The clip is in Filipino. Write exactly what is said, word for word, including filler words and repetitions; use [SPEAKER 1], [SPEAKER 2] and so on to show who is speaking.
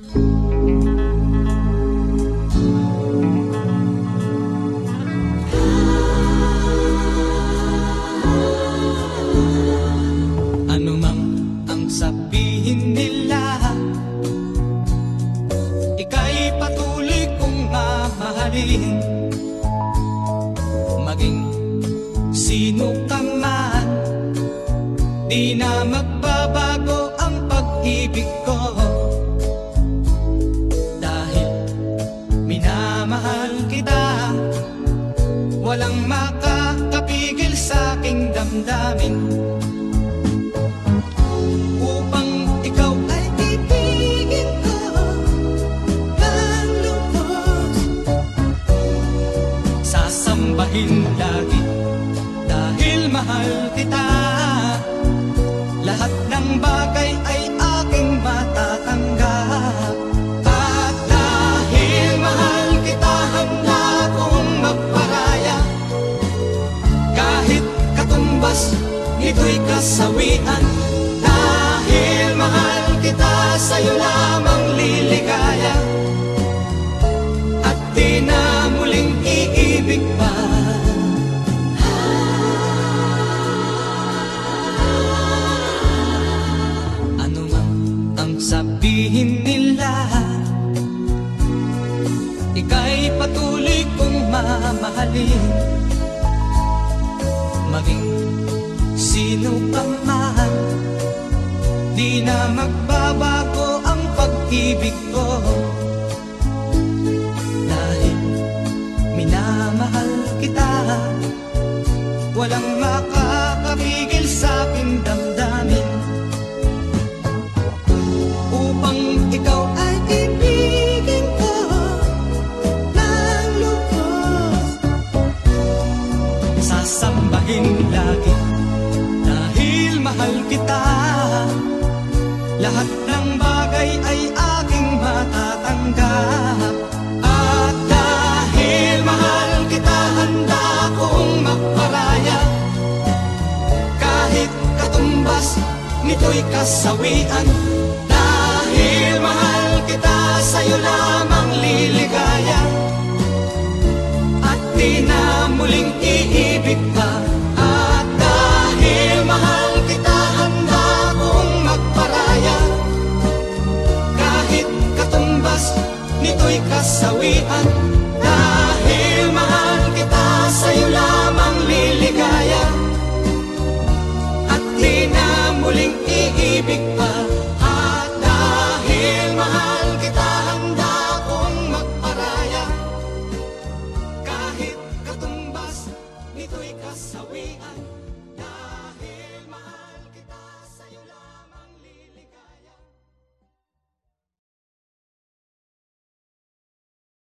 [SPEAKER 1] Ano mang ang sabihin nila, ika'y patuloy kong mamahalin. Maging sino ka man, di na magbabago ang pag-ibig ko. Dahil minamahal kita, walang makakapigil sa aking damdamin. Upang ikaw ay ibigin ko ng lubos, sasambahin lagi dahil mahal kita. Lahat ng bagay ay aking matatanggap. At dahil mahal kita, handa kong magparaya. Kahit katumbas, ito'y kasawian. Dahil mahal kita, sa'yo lamang liligaya. At di na muling iibig pa. Sabihin nila, ika'y patuloy kong mamahalin. Maging sino pa man, di na magbabago ang pag-ibig ko. Dahil minamahal kita, walang makakapigil sa aking damdamin. Upang ikaw ay ibigin ko ng lubos, sasambahin lagi dahil mahal kita. Lahat ng bagay ay aking matatanggap. At dahil mahal kita, handa kong magparaya. Kahit katumbas, nito'y kasawian. Dahil mahal kita, sa'yo lamang liligaya. At di na muling iibig pa. At dahil mahal kita, handa kong magparaya. Kahit katumbas, nito'y kasawian. Dahil mahal kita, sa'yo lamang liligaya. At di na muling iibig